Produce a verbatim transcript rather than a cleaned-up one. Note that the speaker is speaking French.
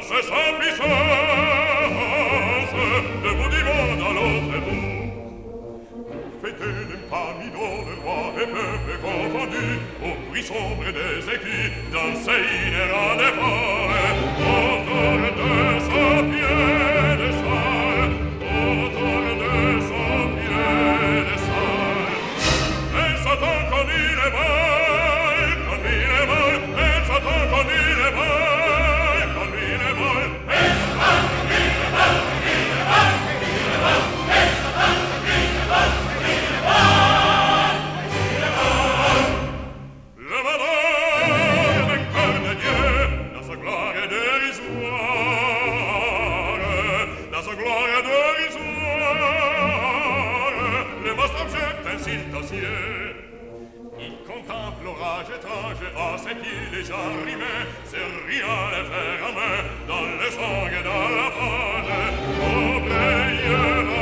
force et sans puissance, debout du monde à l'autre bout. Fêtez n'aime pas Midon, le roi et peuple confondu, au bruit sombre des écus, dansez inhérent des forêts, autour de son pied de sol, autour de son pied de sol. Elle s'attend comme il est mal, comme il est mal, elle s'attend comme il est mal, comme il est mal, elle s'attend comme il est mal, comme il est mal, comme il est mal, elle s'attend comme il est mal. Le malheur d'un cœur de Dieu, dans sa gloire dérisoire, dans sa gloire dérisoire, le monstre objecte un cil cieux. Il contemple l'orage étrange, oh c'est qu'il est enrhumé, c'est rien le fer à main, dans le sang et dans la fange, oubliez